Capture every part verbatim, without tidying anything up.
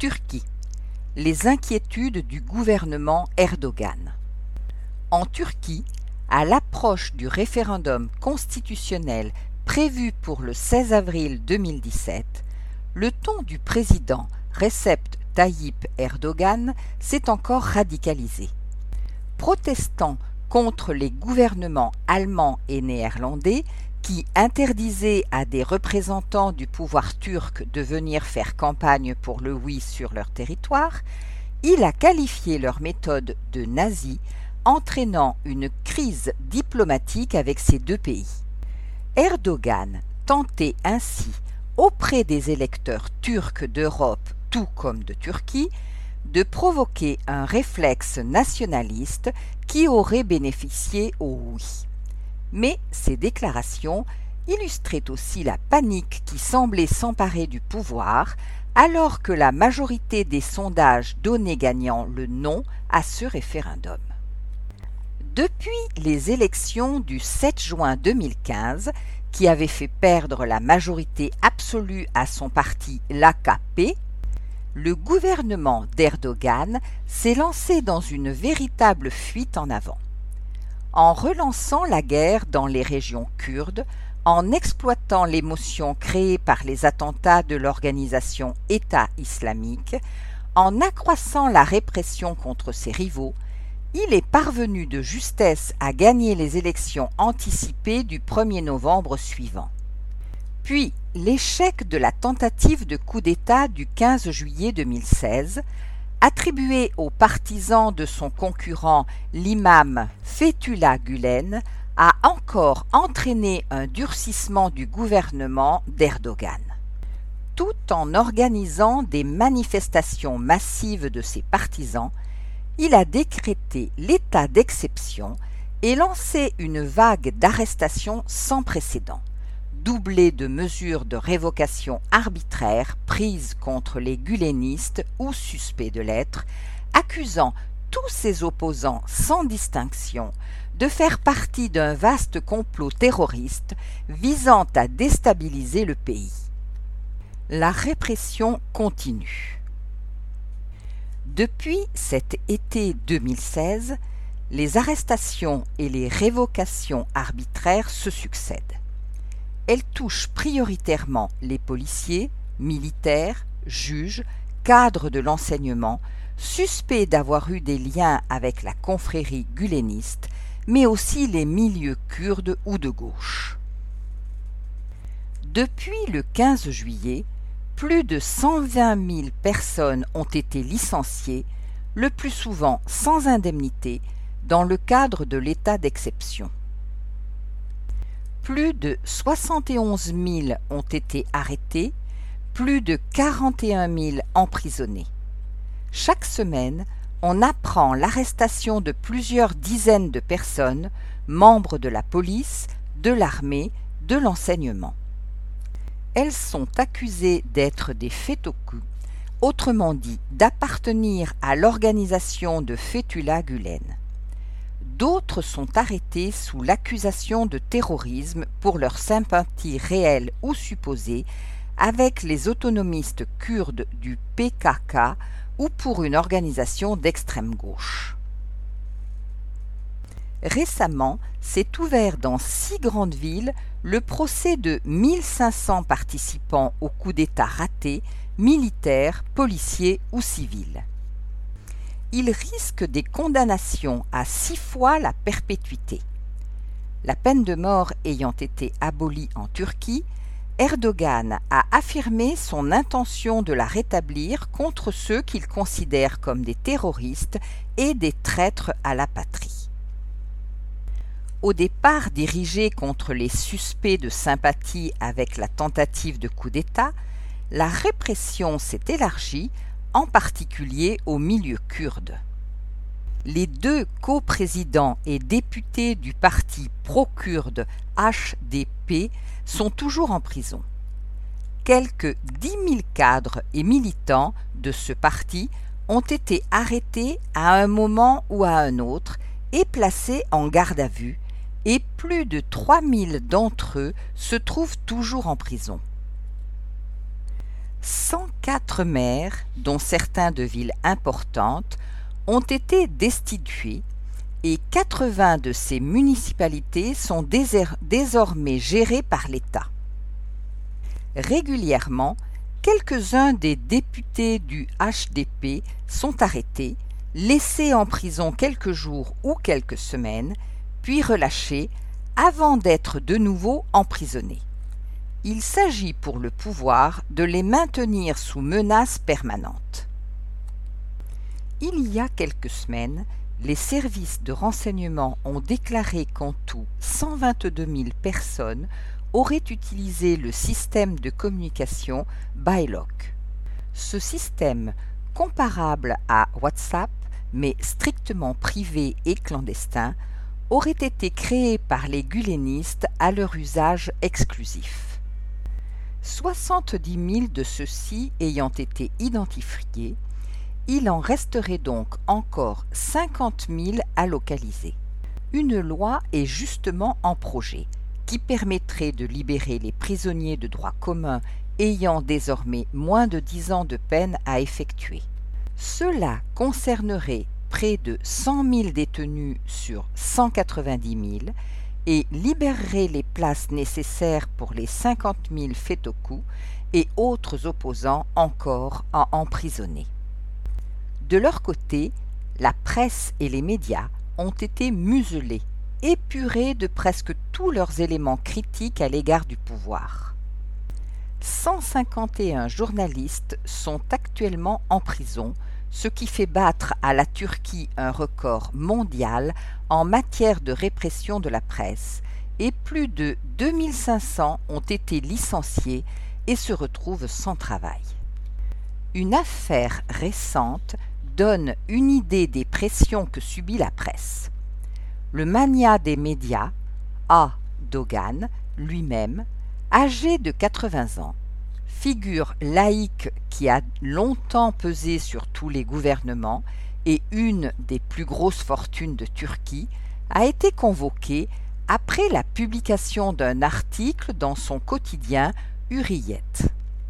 Turquie. Les inquiétudes du gouvernement Erdogan. En Turquie, à l'approche du référendum constitutionnel prévu pour le seize avril deux mille dix-sept, le ton du président Recep Tayyip Erdogan s'est encore radicalisé. Protestant contre les gouvernements allemands et néerlandais qui interdisaient à des représentants du pouvoir turc de venir faire campagne pour le oui sur leur territoire, il a qualifié leur méthode de nazie, entraînant une crise diplomatique avec ces deux pays. Erdogan tentait ainsi, auprès des électeurs turcs d'Europe tout comme de Turquie, de provoquer un réflexe nationaliste qui aurait bénéficié au oui. Mais ces déclarations illustraient aussi la panique qui semblait s'emparer du pouvoir alors que la majorité des sondages donnaient gagnant le non à ce référendum. Depuis les élections du sept juin deux mille quinze, qui avaient fait perdre la majorité absolue à son parti l'A K P, le gouvernement d'Erdogan s'est lancé dans une véritable fuite en avant. En relançant la guerre dans les régions kurdes, en exploitant l'émotion créée par les attentats de l'organisation État islamique, en accroissant la répression contre ses rivaux, il est parvenu de justesse à gagner les élections anticipées du premier novembre suivant. Puis, l'échec de la tentative de coup d'État du quinze juillet deux mille seize, attribué aux partisans de son concurrent l'imam Fethullah Gülen, a encore entraîné un durcissement du gouvernement d'Erdogan. Tout en organisant des manifestations massives de ses partisans, il a décrété l'état d'exception et lancé une vague d'arrestations sans précédent, doublée de mesures de révocation arbitraires prises contre les gulenistes ou suspects de l'être, accusant tous ses opposants sans distinction de faire partie d'un vaste complot terroriste visant à déstabiliser le pays. La répression continue. Depuis cet été deux mille seize, les arrestations et les révocations arbitraires se succèdent. Elles touchent prioritairement les policiers, militaires, juges, cadres de l'enseignement, suspects d'avoir eu des liens avec la confrérie guleniste, mais aussi les milieux kurdes ou de gauche. Depuis le quinze juillet, plus de cent vingt mille personnes ont été licenciées, le plus souvent sans indemnité, dans le cadre de l'état d'exception. Plus de soixante et onze mille ont été arrêtés, plus de quarante et un mille emprisonnés. Chaque semaine, on apprend l'arrestation de plusieurs dizaines de personnes, membres de la police, de l'armée, de l'enseignement. Elles sont accusées d'être des fétoku, autrement dit d'appartenir à l'organisation de Fethullah Gülen. D'autres sont arrêtés sous l'accusation de terrorisme pour leur sympathie réelle ou supposée avec les autonomistes kurdes du P K K ou pour une organisation d'extrême gauche. Récemment, s'est ouvert dans six grandes villes le procès de mille cinq cents participants au coup d'État raté, militaires, policiers ou civils. Ils risquent des condamnations à six fois la perpétuité. La peine de mort ayant été abolie en Turquie, Erdogan a affirmé son intention de la rétablir contre ceux qu'il considère comme des terroristes et des traîtres à la patrie. Au départ dirigé contre les suspects de sympathie avec la tentative de coup d'État, la répression s'est élargie, en particulier au milieu kurde. Les deux coprésidents et députés du parti pro-kurde H D P sont toujours en prison. Quelques dix mille cadres et militants de ce parti ont été arrêtés à un moment ou à un autre et placés en garde à vue, et plus de trois mille d'entre eux se trouvent toujours en prison. cent quatre maires, dont certains de villes importantes, ont été destitués et quatre-vingts de ces municipalités sont désormais gérées par l'État. Régulièrement, quelques-uns des députés du H D P sont arrêtés, laissés en prison quelques jours ou quelques semaines, puis relâchés avant d'être de nouveau emprisonnés. Il s'agit pour le pouvoir de les maintenir sous menace permanente. Il y a quelques semaines, les services de renseignement ont déclaré qu'en tout cent vingt-deux mille personnes auraient utilisé le système de communication Bylock. Ce système, comparable à WhatsApp, mais strictement privé et clandestin, aurait été créé par les gulenistes à leur usage exclusif. soixante-dix mille de ceux-ci ayant été identifiés, il en resterait donc encore cinquante mille à localiser. Une loi est justement en projet, qui permettrait de libérer les prisonniers de droit commun ayant désormais moins de dix ans de peine à effectuer. Cela concernerait près de cent mille détenus sur cent quatre-vingt-dix mille et libérerait les places nécessaires pour les cinquante mille faits au coup et autres opposants encore à emprisonner. De leur côté, la presse et les médias ont été muselés, épurés de presque tous leurs éléments critiques à l'égard du pouvoir. cent cinquante et un journalistes sont actuellement en prison, ce qui fait battre à la Turquie un record mondial en matière de répression de la presse, et plus de deux mille cinq cents ont été licenciés et se retrouvent sans travail. Une affaire récente donne une idée des pressions que subit la presse. Le magnat des médias, A. Dogan, lui-même, âgé de quatre-vingts ans, figure laïque qui a longtemps pesé sur tous les gouvernements et une des plus grosses fortunes de Turquie, a été convoqué après la publication d'un article dans son quotidien Hürriyet.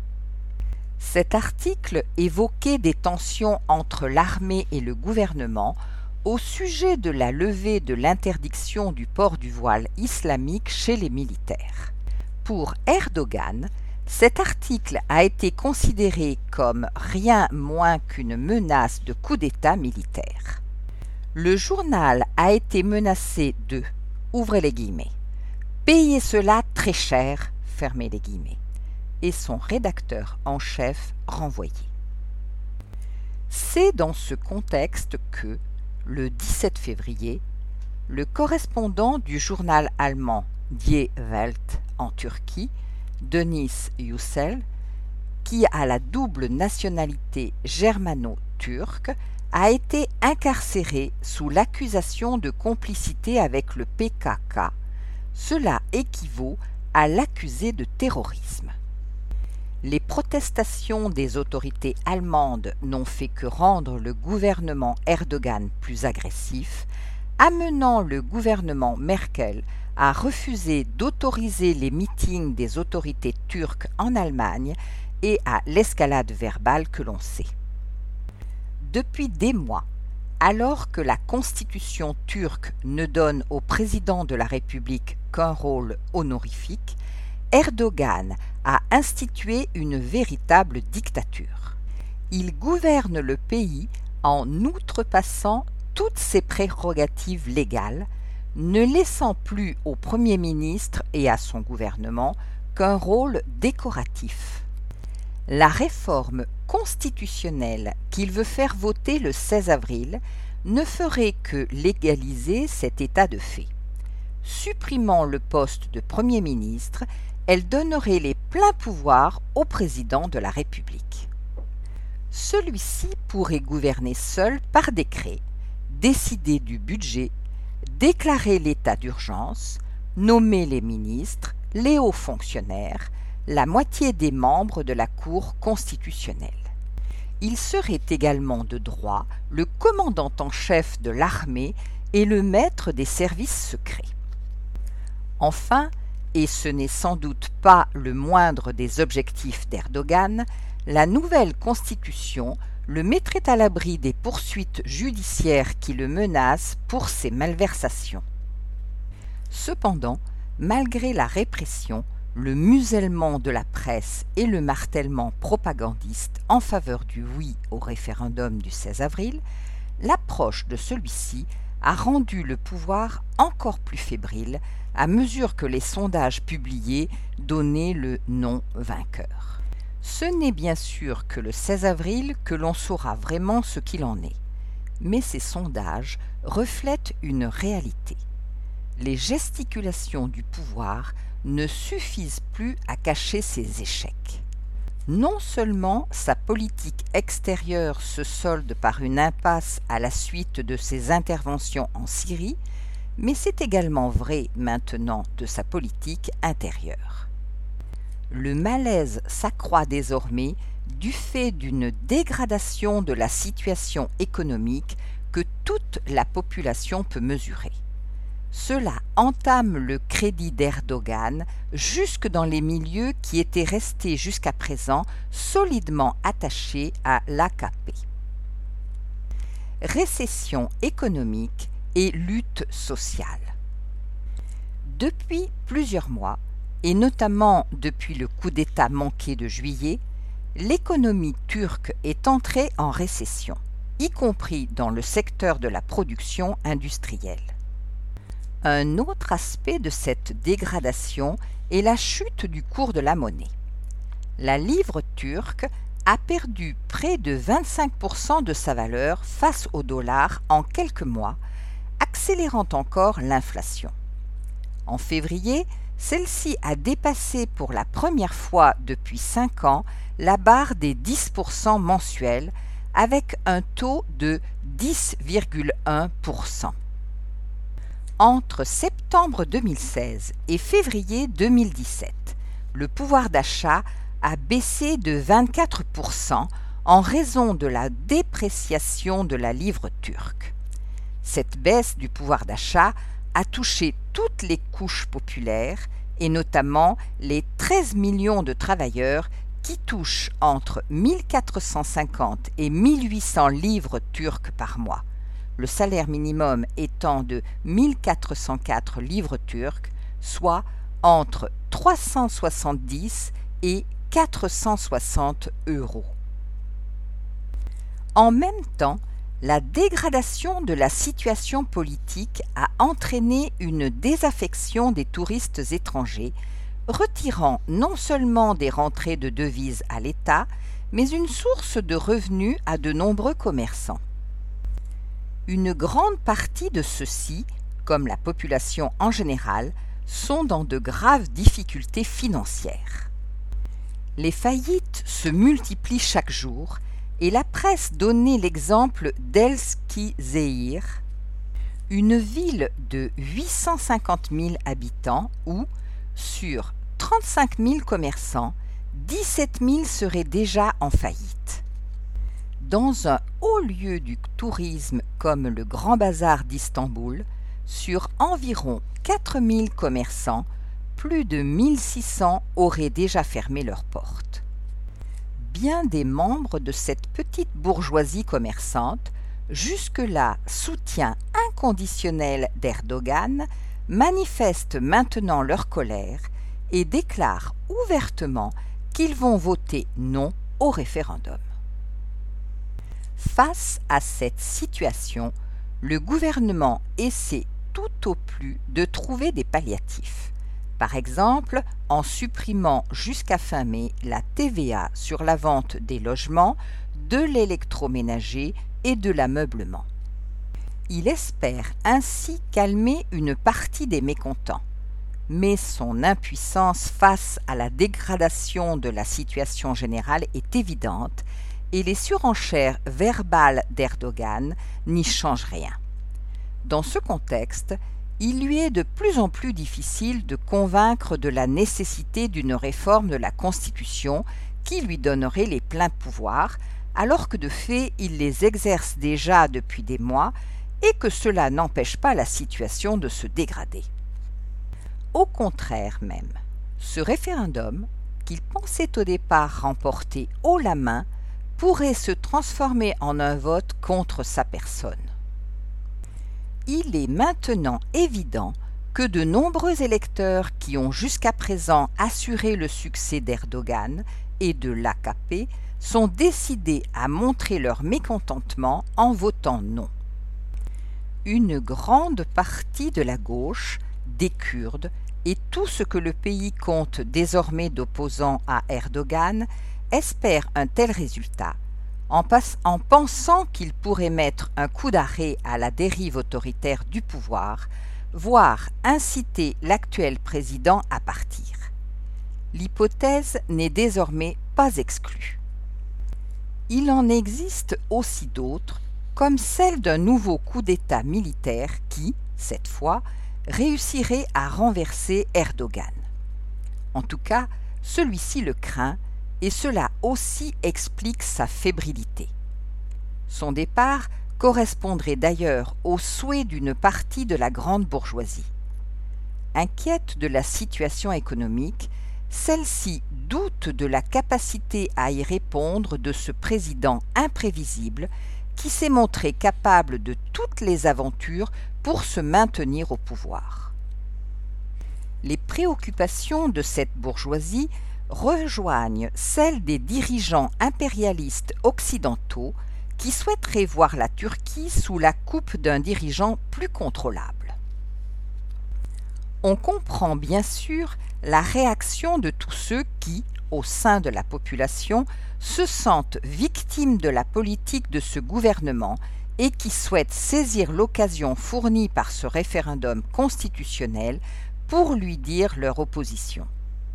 Cet article évoquait des tensions entre l'armée et le gouvernement au sujet de la levée de l'interdiction du port du voile islamique chez les militaires. Pour Erdogan, cet article a été considéré comme rien moins qu'une menace de coup d'État militaire. Le journal a été menacé de, ouvrez les guillemets, payer cela très cher, fermez les guillemets, et son rédacteur en chef renvoyé. C'est dans ce contexte que, le dix-sept février, le correspondant du journal allemand Die Welt en Turquie, Deniz Yücel, qui a la double nationalité germano-turque, a été incarcéré sous l'accusation de complicité avec le P K K. Cela équivaut à l'accuser de terrorisme. Les protestations des autorités allemandes n'ont fait que rendre le gouvernement Erdogan plus agressif, amenant le gouvernement Merkel à refuser d'autoriser les meetings des autorités turques en Allemagne et à l'escalade verbale que l'on sait. Depuis des mois, alors que la constitution turque ne donne au président de la République qu'un rôle honorifique, Erdogan a institué une véritable dictature. Il gouverne le pays en outrepassant toutes ses prérogatives légales, ne laissant plus au Premier ministre et à son gouvernement qu'un rôle décoratif. La réforme constitutionnelle qu'il veut faire voter le seize avril ne ferait que légaliser cet état de fait. Supprimant le poste de Premier ministre, elle donnerait les pleins pouvoirs au président de la République. Celui-ci pourrait gouverner seul par décret, décider du budget, déclarer l'état d'urgence, nommer les ministres, les hauts fonctionnaires, la moitié des membres de la Cour constitutionnelle. Il serait également de droit le commandant en chef de l'armée et le maître des services secrets. Enfin, et ce n'est sans doute pas le moindre des objectifs d'Erdogan, la nouvelle constitution le mettrait à l'abri des poursuites judiciaires qui le menacent pour ses malversations. Cependant, malgré la répression, le musellement de la presse et le martèlement propagandiste en faveur du oui au référendum du seize avril, l'approche de celui-ci a rendu le pouvoir encore plus fébrile à mesure que les sondages publiés donnaient le non vainqueur. Ce n'est bien sûr que le seize avril que l'on saura vraiment ce qu'il en est, mais ces sondages reflètent une réalité. Les gesticulations du pouvoir ne suffisent plus à cacher ses échecs. Non seulement sa politique extérieure se solde par une impasse à la suite de ses interventions en Syrie, mais c'est également vrai maintenant de sa politique intérieure. Le malaise s'accroît désormais du fait d'une dégradation de la situation économique que toute la population peut mesurer. Cela entame le crédit d'Erdogan jusque dans les milieux qui étaient restés jusqu'à présent solidement attachés à l'A K P. Récession économique et lutte sociale. Depuis plusieurs mois, et notamment depuis le coup d'État manqué de juillet, l'économie turque est entrée en récession, y compris dans le secteur de la production industrielle. Un autre aspect de cette dégradation est la chute du cours de la monnaie. La livre turque a perdu près de vingt-cinq pour cent de sa valeur face au dollar en quelques mois, accélérant encore l'inflation. En février, celle-ci a dépassé pour la première fois depuis cinq ans la barre des dix pour cent mensuels avec un taux de dix virgule un pour cent. Entre septembre deux mille seize et février deux mille dix-sept, le pouvoir d'achat a baissé de vingt-quatre pour cent en raison de la dépréciation de la livre turque. Cette baisse du pouvoir d'achat a touché toutes les couches populaires et notamment les treize millions de travailleurs qui touchent entre mille quatre cent cinquante et mille huit cents livres turques par mois, le salaire minimum étant de mille quatre cent quatre livres turques, soit entre trois cent soixante-dix et quatre cent soixante euros. En même temps, la dégradation de la situation politique a entraîné une désaffection des touristes étrangers, retirant non seulement des rentrées de devises à l'État, mais une source de revenus à de nombreux commerçants. Une grande partie de ceux-ci, comme la population en général, sont dans de graves difficultés financières. Les faillites se multiplient chaque jour et la presse donnait l'exemple d'Elskişehir, une ville de huit cent cinquante mille habitants où, sur trente-cinq mille commerçants, dix-sept mille seraient déjà en faillite. Dans un haut lieu du tourisme comme le Grand Bazar d'Istanbul, sur environ quatre mille commerçants, plus de mille six cents auraient déjà fermé leurs portes. Bien des membres de cette petite bourgeoisie commerçante, jusque-là soutien inconditionnel d'Erdogan, manifestent maintenant leur colère et déclarent ouvertement qu'ils vont voter non au référendum. Face à cette situation, le gouvernement essaie tout au plus de trouver des palliatifs. Par exemple, en supprimant jusqu'à fin mai la T V A sur la vente des logements, de l'électroménager et de l'ameublement. Il espère ainsi calmer une partie des mécontents. Mais son impuissance face à la dégradation de la situation générale est évidente et les surenchères verbales d'Erdogan n'y changent rien. Dans ce contexte, il lui est de plus en plus difficile de convaincre de la nécessité d'une réforme de la Constitution qui lui donnerait les pleins pouvoirs, alors que de fait il les exerce déjà depuis des mois et que cela n'empêche pas la situation de se dégrader. Au contraire même, ce référendum, qu'il pensait au départ remporter haut la main pourrait se transformer en un vote contre sa personne. Il est maintenant évident que de nombreux électeurs qui ont jusqu'à présent assuré le succès d'Erdogan et de l'A K P sont décidés à montrer leur mécontentement en votant non. Une grande partie de la gauche, des Kurdes et tout ce que le pays compte désormais d'opposants à Erdogan espère un tel résultat, en, passe, en pensant qu'il pourrait mettre un coup d'arrêt à la dérive autoritaire du pouvoir, voire inciter l'actuel président à partir. L'hypothèse n'est désormais pas exclue. Il en existe aussi d'autres, comme celle d'un nouveau coup d'État militaire qui, cette fois, réussirait à renverser Erdogan. En tout cas, celui-ci le craint, et cela aussi explique sa fébrilité. Son départ correspondrait d'ailleurs au souhait d'une partie de la grande bourgeoisie. Inquiète de la situation économique, celle-ci doute de la capacité à y répondre de ce président imprévisible qui s'est montré capable de toutes les aventures pour se maintenir au pouvoir. Les préoccupations de cette bourgeoisie rejoignent celles des dirigeants impérialistes occidentaux qui souhaiteraient voir la Turquie sous la coupe d'un dirigeant plus contrôlable. On comprend bien sûr la réaction de tous ceux qui, au sein de la population, se sentent victimes de la politique de ce gouvernement et qui souhaitent saisir l'occasion fournie par ce référendum constitutionnel pour lui dire leur opposition.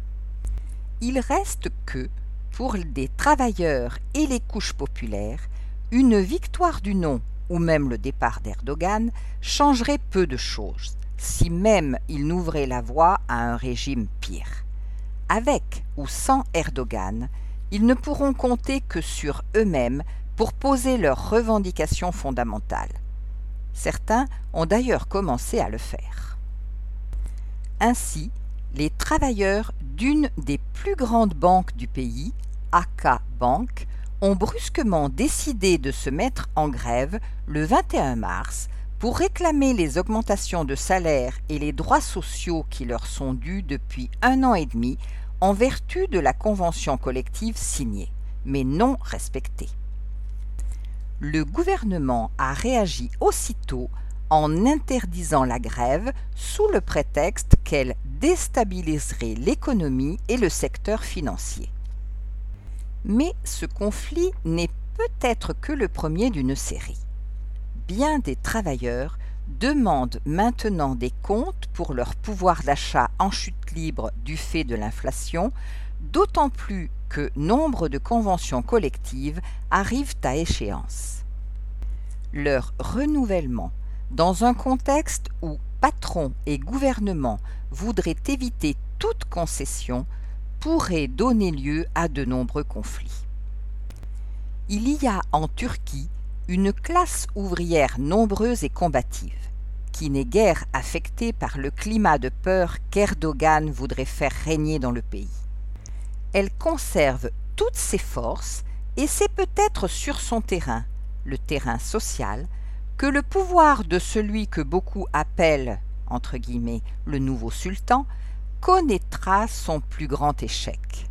Il reste que, pour des travailleurs et les couches populaires, une victoire du non ou même le départ d'Erdogan changerait peu de choses, si même il n'ouvrait la voie à un régime pire. Avec ou sans Erdogan, ils ne pourront compter que sur eux-mêmes pour poser leurs revendications fondamentales. Certains ont d'ailleurs commencé à le faire. Ainsi, les travailleurs d'une des plus grandes banques du pays, Aka Bank, ont brusquement décidé de se mettre en grève le vingt et un mars pour réclamer les augmentations de salaire et les droits sociaux qui leur sont dus depuis un an et demi en vertu de la convention collective signée, mais non respectée. Le gouvernement a réagi aussitôt en interdisant la grève sous le prétexte qu'elle déstabiliserait l'économie et le secteur financier. Mais ce conflit n'est peut-être que le premier d'une série. Bien des travailleurs demandent maintenant des comptes pour leur pouvoir d'achat en chute libre du fait de l'inflation, d'autant plus que nombre de conventions collectives arrivent à échéance. Leur renouvellement, dans un contexte où patrons et gouvernements voudraient éviter toute concession, pourrait donner lieu à de nombreux conflits. Il y a en Turquie une classe ouvrière nombreuse et combative, qui n'est guère affectée par le climat de peur qu'Erdogan voudrait faire régner dans le pays. Elle conserve toutes ses forces et c'est peut-être sur son terrain, le terrain social, que le pouvoir de celui que beaucoup appellent, entre guillemets, le nouveau sultan, connaîtra son plus grand échec.